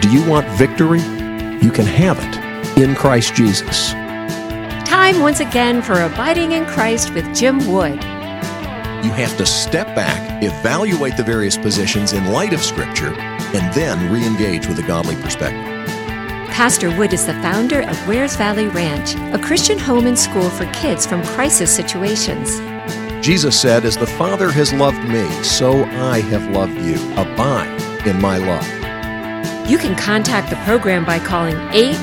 Do you want victory? You can have it in Christ Jesus. Time once again for Abiding in Christ with Jim Wood. You have to step back, evaluate the various positions in light of Scripture, and then re-engage with a godly perspective. Pastor Wood is the founder of Wares Valley Ranch, a Christian home and school for kids from crisis situations. Jesus said, "As the Father has loved me, so I have loved you. Abide in my love." You can contact the program by calling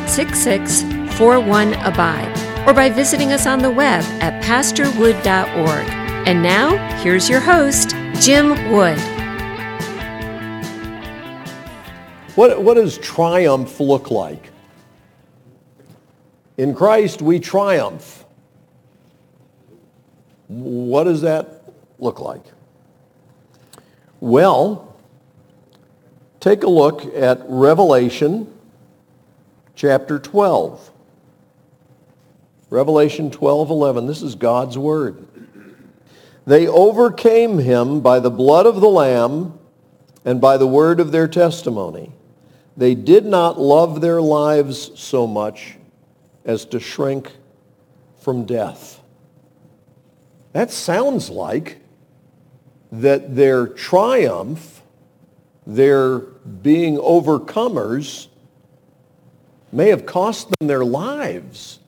866-41-ABIDE or by visiting us on the web at pastorwood.org. And now, here's your host, Jim Wood. What does triumph look like? In Christ, we triumph. What does that look like? Well, take a look at Revelation chapter 12. Revelation 12:11. This is God's word. They overcame him by the blood of the Lamb and by the word of their testimony. They did not love their lives so much as to shrink from death. That sounds like that their triumph, their being overcomers, may have cost them their lives.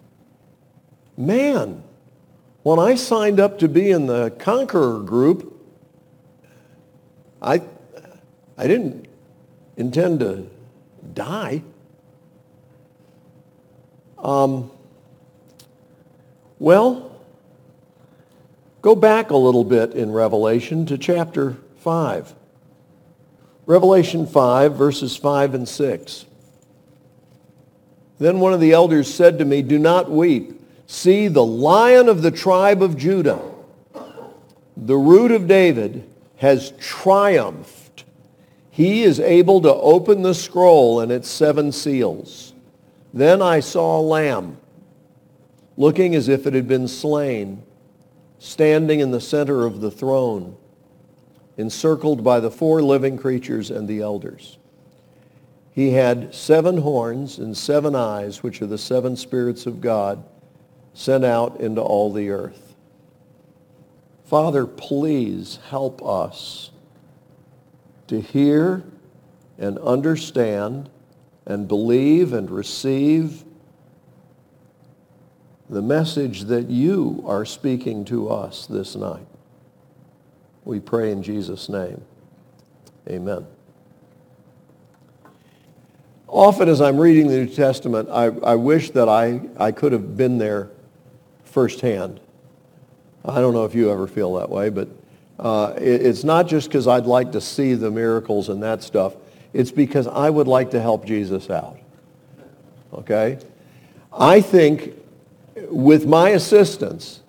Man, when I signed up to be in the Conqueror group, I didn't intend to die. Well, go back a little bit in Revelation to chapter 5. Revelation 5, verses 5 and 6. Then one of the elders said to me, "Do not weep. See, the Lion of the tribe of Judah, the Root of David, has triumphed. He is able to open the scroll and its 7 seals." Then I saw a lamb, looking as if it had been slain, standing in the center of the throne, encircled by the 4 living creatures and the elders. He had 7 horns and 7 eyes, which are the 7 spirits of God, sent out into all the earth. Father, please help us to hear and understand and believe and receive the message that you are speaking to us this night. We pray in Jesus' name. Amen. Often as I'm reading the New Testament, I wish that I could have been there firsthand. I don't know if you ever feel that way, but it's not just because I'd like to see the miracles and that stuff. It's because I would like to help Jesus out. Okay? I think with my assistance,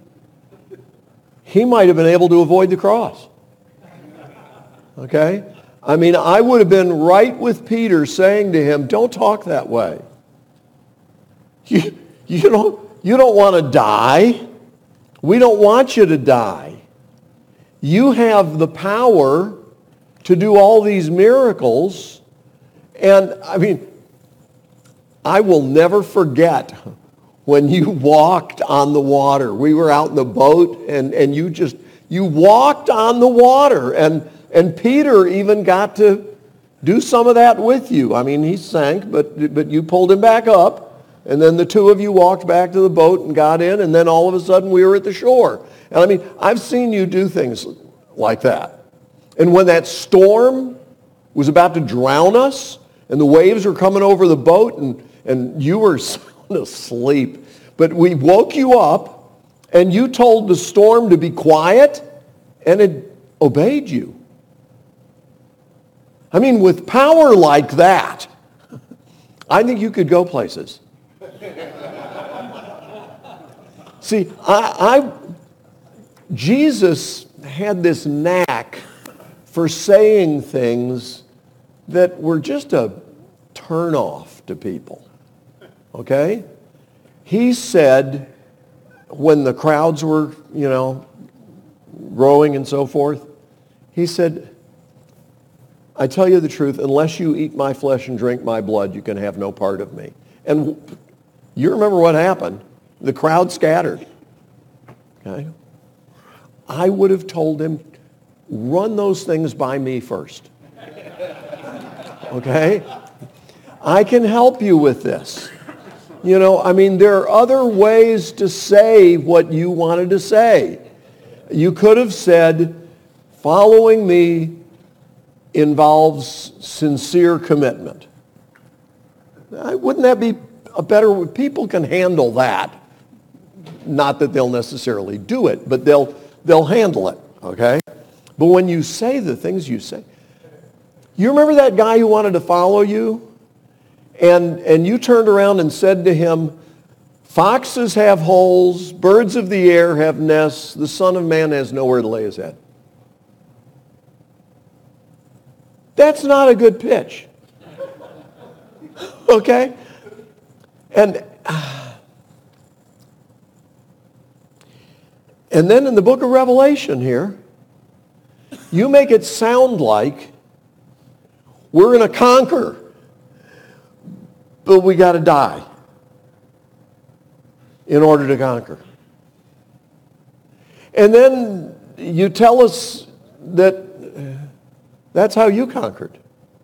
he might have been able to avoid the cross. Okay? I mean, I would have been right with Peter saying to him, "Don't talk that way. You don't want to die. We don't want you to die. You have the power to do all these miracles." And I mean, I will never forget when you walked on the water. We were out in the boat and you walked on the water. And Peter even got to do some of that with you. I mean, he sank, but you pulled him back up. And then the 2 of you walked back to the boat and got in. And then all of a sudden we were at the shore. And I mean, I've seen you do things like that. And when that storm was about to drown us and the waves were coming over the boat and you were sound asleep, but we woke you up and you told the storm to be quiet and it obeyed you. I mean, with power like that, I think you could go places. See, Jesus had this knack for saying things that were just a turnoff to people. Okay? He said, when the crowds were, growing and so forth, he said, I tell you the truth, unless you eat my flesh and drink my blood, you can have no part of me. And you remember what happened. The crowd scattered. Okay? I would have told him, run those things by me first. Okay? I can help you with this. You know, I mean, there are other ways to say what you wanted to say. You could have said, following me involves sincere commitment. Wouldn't that be a better, people can handle that. Not that they'll necessarily do it, but they'll handle it, okay? But when you say the things you say, you remember that guy who wanted to follow you? And you turned around and said to him, foxes have holes, birds of the air have nests, the Son of Man has nowhere to lay his head. That's not a good pitch. Okay? And then in the book of Revelation here, you make it sound like we're going to conquer, but we got to die in order to conquer. And then you tell us that that's how you conquered.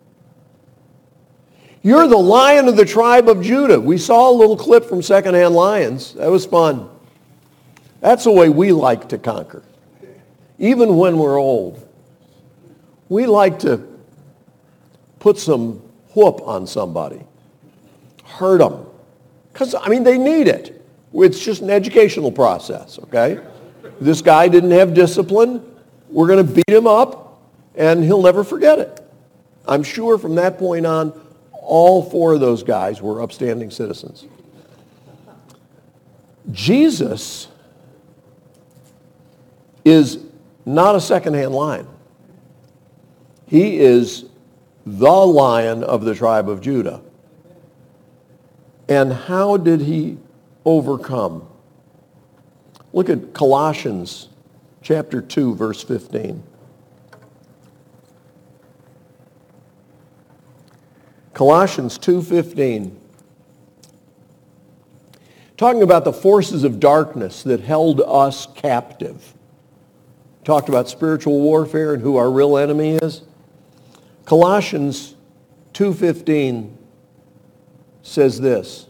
You're the Lion of the tribe of Judah. We saw a little clip from Secondhand Lions. That was fun. That's the way we like to conquer. Even when we're old. We like to put some whoop on somebody. Hurt them. Because, I mean, they need it. It's just an educational process, okay? This guy didn't have discipline. We're going to beat him up, and he'll never forget it. I'm sure from that point on, all four of those guys were upstanding citizens. Jesus is not a secondhand lion. He is the Lion of the tribe of Judah. And how did he overcome? Look at Colossians chapter 2, verse 15. Colossians 2:15. Talking about the forces of darkness that held us captive. Talked about spiritual warfare and who our real enemy is. Colossians 2:15 says this.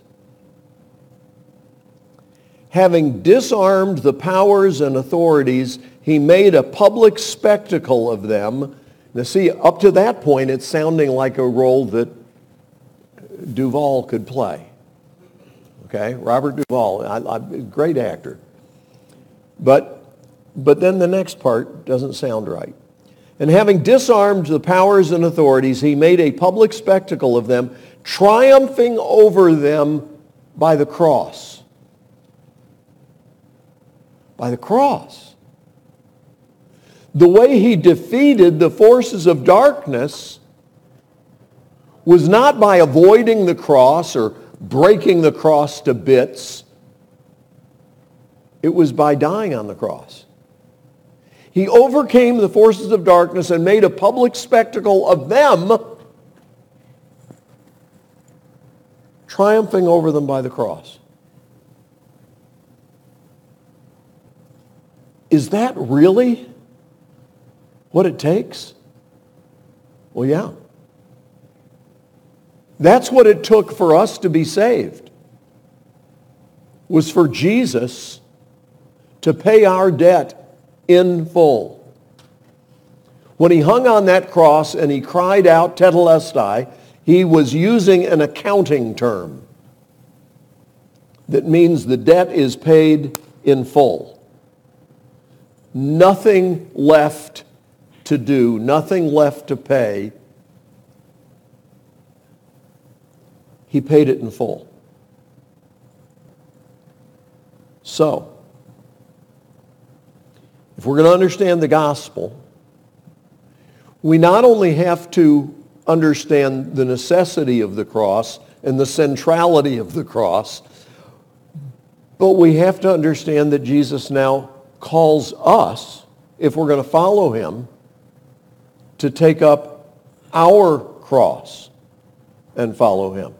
Having disarmed the powers and authorities, he made a public spectacle of them. Now see, up to that point, it's sounding like a role that Duvall could play. Okay? Robert Duvall, great actor. But then the next part doesn't sound right. And having disarmed the powers and authorities, he made a public spectacle of them, triumphing over them by the cross. By the cross. The way he defeated the forces of darkness was not by avoiding the cross or breaking the cross to bits. It was by dying on the cross. He overcame the forces of darkness and made a public spectacle of them, triumphing over them by the cross. Is that really what it takes? Well, yeah. That's what it took for us to be saved, was for Jesus to pay our debt in full. When he hung on that cross and he cried out, tetelestai, he was using an accounting term that means the debt is paid in full. Nothing left to do, nothing left to pay. He paid it in full. So, if we're going to understand the gospel, we not only have to understand the necessity of the cross and the centrality of the cross, but we have to understand that Jesus now calls us, if we're going to follow him, to take up our cross and follow him.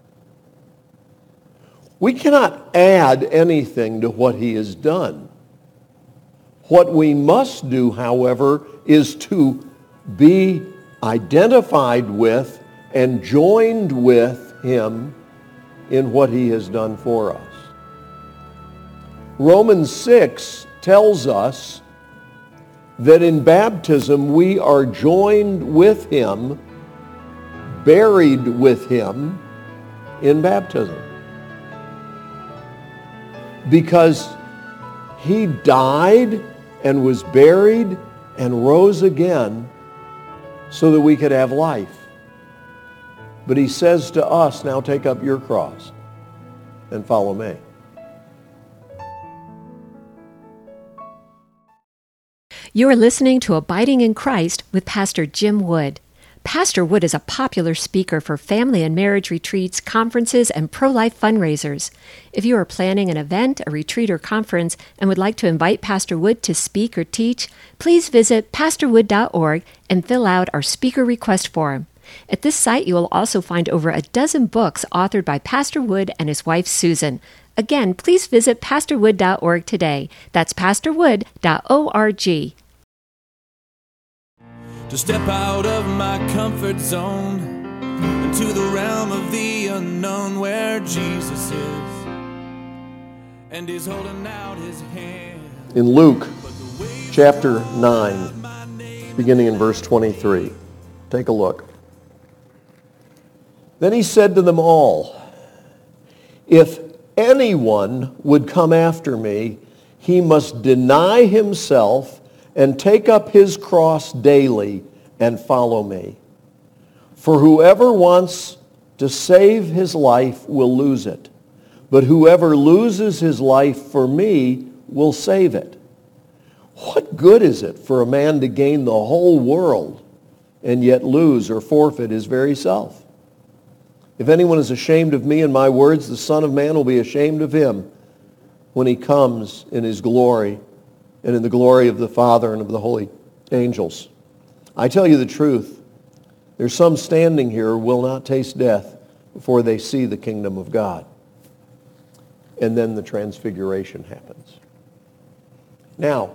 We cannot add anything to what he has done. What we must do, however, is to be identified with and joined with him in what he has done for us. Romans 6 tells us that in baptism we are joined with him, buried with him in baptism. Because he died and was buried and rose again so that we could have life. But he says to us, now take up your cross and follow me. You are listening to Abiding in Christ with Pastor Jim Wood. Pastor Wood is a popular speaker for family and marriage retreats, conferences, and pro-life fundraisers. If you are planning an event, a retreat, or conference and would like to invite Pastor Wood to speak or teach, please visit pastorwood.org and fill out our speaker request form. At this site, you will also find over a dozen books authored by Pastor Wood and his wife, Susan. Again, please visit pastorwood.org today. That's pastorwood.org. To step out of my comfort zone into the realm of the unknown where Jesus is and he's holding out his hand. In Luke chapter 9, beginning in verse 23, take a look. Then he said to them all, if anyone would come after me, he must deny himself and take up his cross daily and follow me. For whoever wants to save his life will lose it, but whoever loses his life for me will save it. What good is it for a man to gain the whole world and yet lose or forfeit his very self? If anyone is ashamed of me and my words, the Son of Man will be ashamed of him when he comes in his glory and in the glory of the Father and of the holy angels. I tell you the truth, there's some standing here who will not taste death before they see the kingdom of God. And then the transfiguration happens. Now,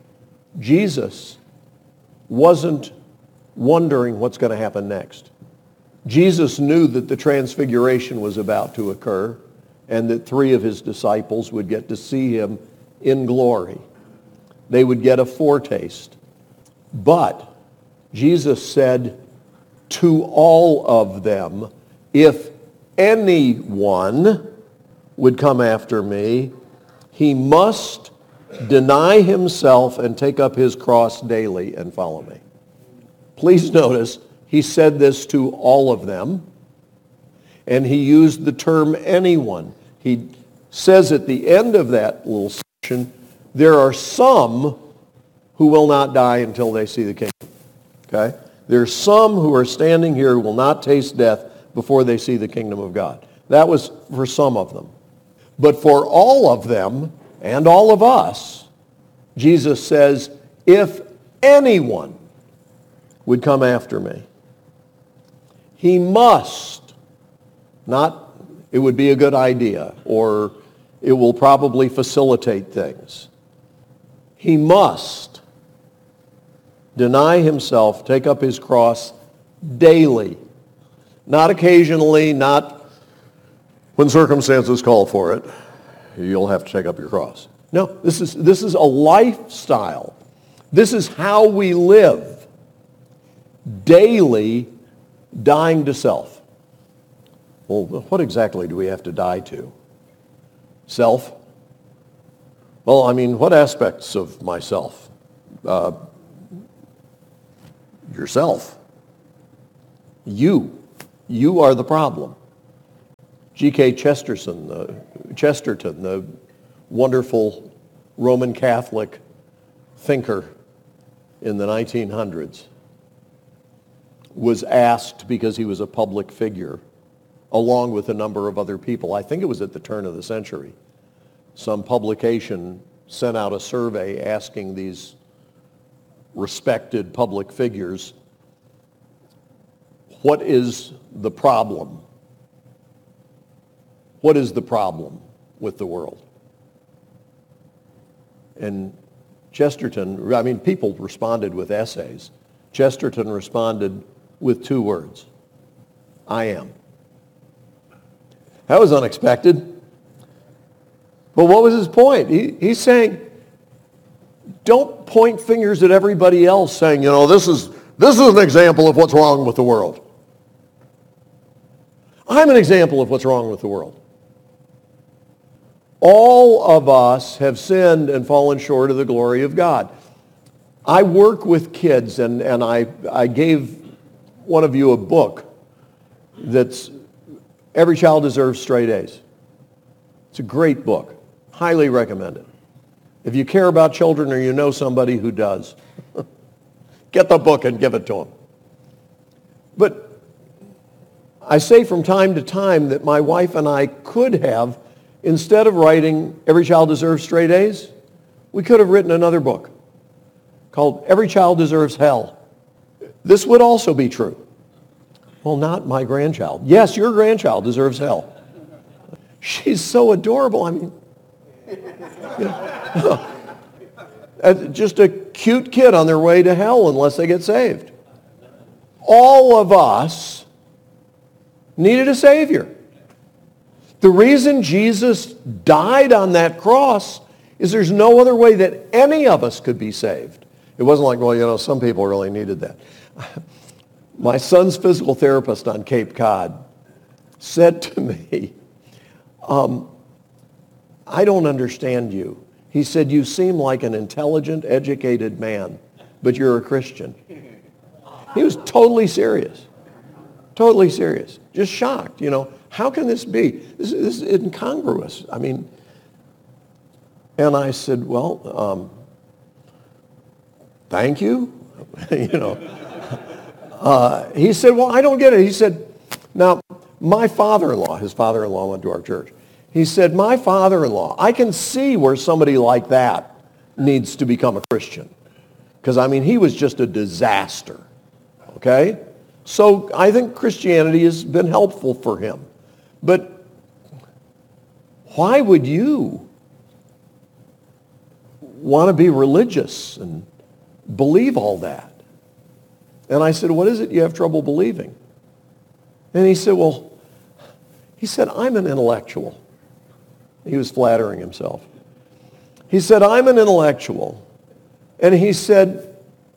Jesus wasn't wondering what's going to happen next. Jesus knew that the transfiguration was about to occur and that 3 of his disciples would get to see him in glory. They would get a foretaste. But Jesus said to all of them, if anyone would come after me, he must deny himself and take up his cross daily and follow me. Please notice, he said this to all of them, and he used the term anyone. He says at the end of that little section, there are some who will not die until they see the kingdom. Okay? There are some who are standing here who will not taste death before they see the kingdom of God. That was for some of them. But for all of them and all of us, Jesus says, if anyone would come after me, he must, not it would be a good idea or it will probably facilitate things. He must deny himself, take up his cross daily. Not occasionally, not when circumstances call for it. You'll have to take up your cross. No, this is a lifestyle. This is how we live. Daily dying to self. Well, what exactly do we have to die to? Self? Well, I mean, what aspects of myself? Yourself. You. You are the problem. G.K. Chesterton, the wonderful Roman Catholic thinker in the 1900s, was asked, because he was a public figure, along with a number of other people, I think it was at the turn of the century, some publication sent out a survey asking these respected public figures, what is the problem? What is the problem with the world? And Chesterton, people responded with essays. Chesterton responded with 2 words: I am. That was unexpected. But what was his point? He's saying, don't point fingers at everybody else saying, this is an example of what's wrong with the world. I'm an example of what's wrong with the world. All of us have sinned and fallen short of the glory of God. I work with kids, and I gave one of you a book that's Every Child Deserves Straight A's. It's a great book. Highly recommend it. If you care about children or you know somebody who does, get the book and give it to them. But I say from time to time that my wife and I could have, instead of writing Every Child Deserves Straight A's, we could have written another book called Every Child Deserves Hell. This would also be true. Well, not my grandchild. Yes, your grandchild deserves hell. She's so adorable. Just a cute kid on their way to hell unless they get saved. All of us needed a Savior. The reason Jesus died on that cross is there's no other way that any of us could be saved. It wasn't like, some people really needed that. My son's physical therapist on Cape Cod said to me, I don't understand you. He said, you seem like an intelligent, educated man, but you're a Christian. He was totally serious. Totally serious. Just shocked, How can this be? This is incongruous. And I said, well, thank you. He said, well, I don't get it. He said, now, my father-in-law, his father-in-law went to our church. He said, my father-in-law, I can see where somebody like that needs to become a Christian. Because, he was just a disaster. Okay? So I think Christianity has been helpful for him. But why would you want to be religious and believe all that? And I said, what is it you have trouble believing? And he said, I'm an intellectual. He was flattering himself. He said, I'm an intellectual. And he said,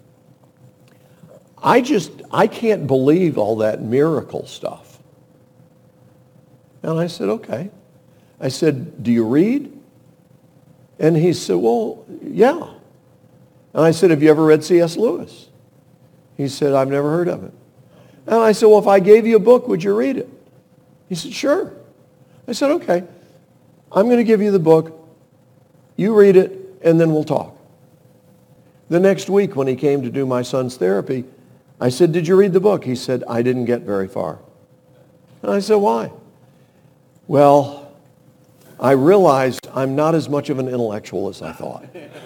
I can't believe all that miracle stuff. And I said, okay. I said, do you read? And he said, well, yeah. And I said, have you ever read C.S. Lewis? He said, I've never heard of it. And I said, well, if I gave you a book, would you read it? He said, sure. I said, okay. I'm going to give you the book. You read it, and then we'll talk. The next week when he came to do my son's therapy, I said, did you read the book? He said, I didn't get very far. And I said, why? Well, I realized I'm not as much of an intellectual as I thought.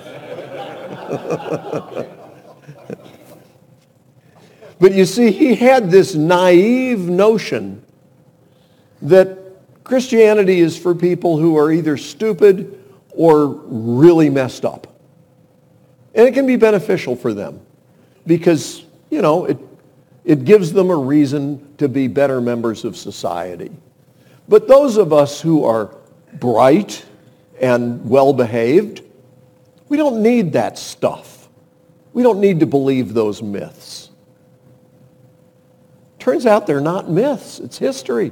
But you see, he had this naive notion that Christianity is for people who are either stupid or really messed up. And it can be beneficial for them because, it gives them a reason to be better members of society. But those of us who are bright and well-behaved, we don't need that stuff. We don't need to believe those myths. Turns out they're not myths. It's history.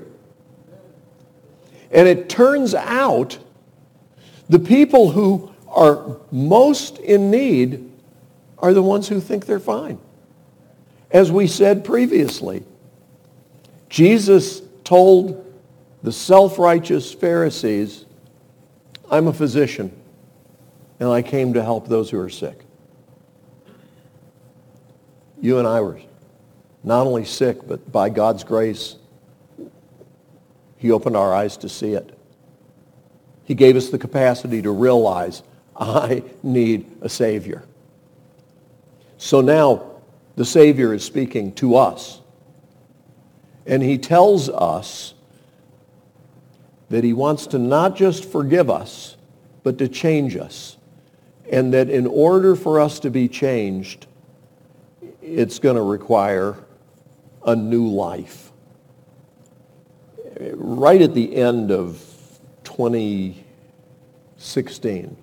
And it turns out the people who are most in need are the ones who think they're fine. As we said previously, Jesus told the self-righteous Pharisees, I'm a physician, and I came to help those who are sick. You and I were not only sick, but by God's grace, he opened our eyes to see it. He gave us the capacity to realize, I need a Savior. So now, the Savior is speaking to us. And he tells us that he wants to not just forgive us, but to change us. And that in order for us to be changed, it's going to require a new life. Right at the end of 2016,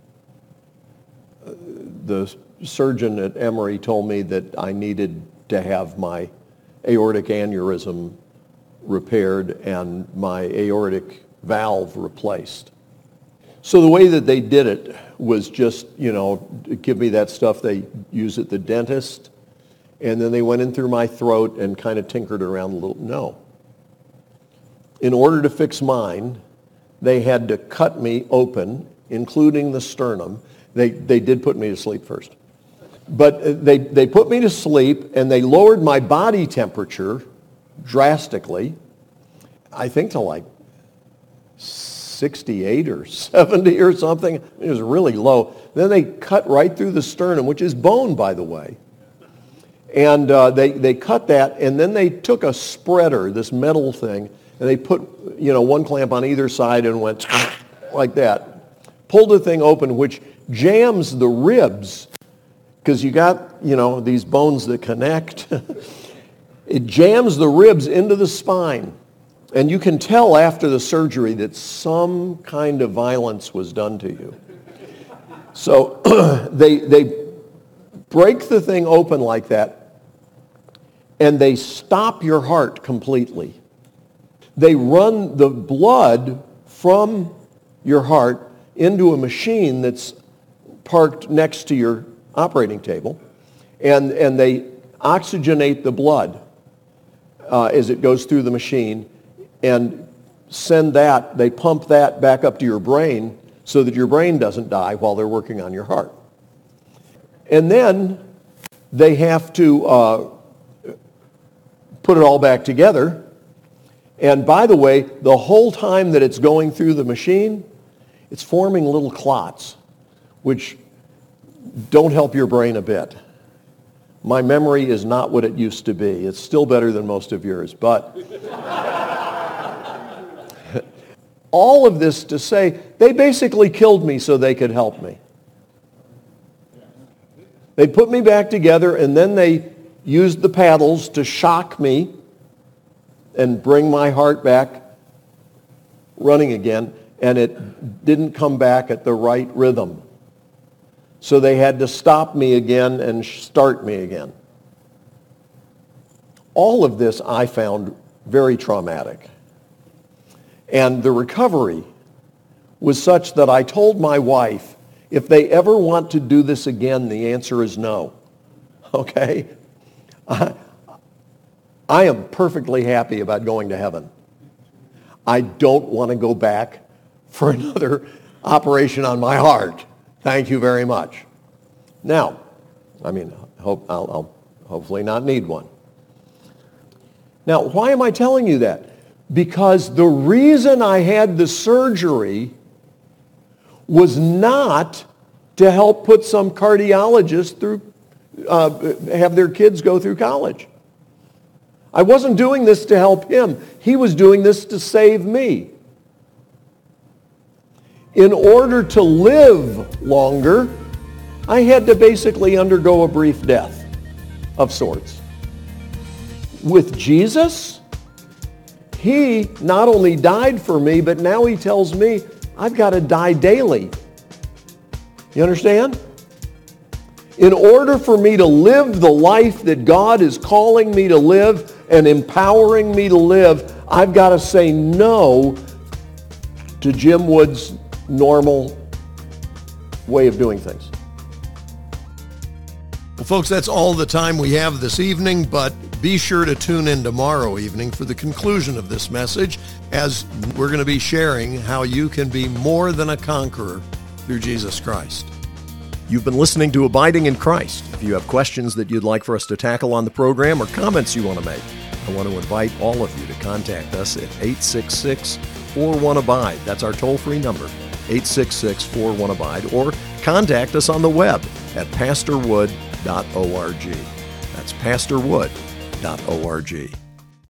the surgeon at Emory told me that I needed to have my aortic aneurysm repaired and my aortic valve replaced. So the way that they did it was just, give me that stuff they use at the dentist, and then they went in through my throat and kind of tinkered around a little. No. In order to fix mine, they had to cut me open, including the sternum. They did put me to sleep first. But they put me to sleep, and they lowered my body temperature drastically, I think to like 68 or 70 or something. It was really low. Then they cut right through the sternum, which is bone, by the way. And they cut that, and then they took a spreader, this metal thing, and they put, one clamp on either side and went like that. Pulled the thing open, which jams the ribs, because you got, these bones that connect. It jams the ribs into the spine. And you can tell after the surgery that some kind of violence was done to you. So they break the thing open like that, and they stop your heart completely. They run the blood from your heart into a machine that's parked next to your operating table, and they oxygenate the blood as it goes through the machine, and they pump that back up to your brain so that your brain doesn't die while they're working on your heart. And then they have to put it all back together. And by the way, the whole time that it's going through the machine, it's forming little clots, which don't help your brain a bit. My memory is not what it used to be. It's still better than most of yours, but all of this to say, they basically killed me so they could help me. They put me back together, and then they used the paddles to shock me and bring my heart back running again, and it didn't come back at the right rhythm. So they had to stop me again and start me again. All of this I found very traumatic. And the recovery was such that I told my wife, if they ever want to do this again, the answer is no. Okay? I am perfectly happy about going to heaven. I don't want to go back for another operation on my heart. Thank you very much. Now, I'll hopefully not need one. Now, why am I telling you that? Because the reason I had the surgery was not to help put some cardiologist through, have their kids go through college. I wasn't doing this to help him. He was doing this to save me. In order to live longer, I had to basically undergo a brief death of sorts. With Jesus, he not only died for me, but now he tells me I've got to die daily. You understand? In order for me to live the life that God is calling me to live and empowering me to live, I've got to say no to Jim Wood's normal way of doing things. Well, folks, that's all the time we have this evening, but be sure to tune in tomorrow evening for the conclusion of this message, as we're going to be sharing how you can be more than a conqueror through Jesus Christ. You've been listening to Abiding in Christ. If you have questions that you'd like for us to tackle on the program or comments you want to make, I want to invite all of you to contact us at 866-41-ABIDE. That's our toll-free number, 866-41-ABIDE, or contact us on the web at pastorwood.org. That's pastorwood.org.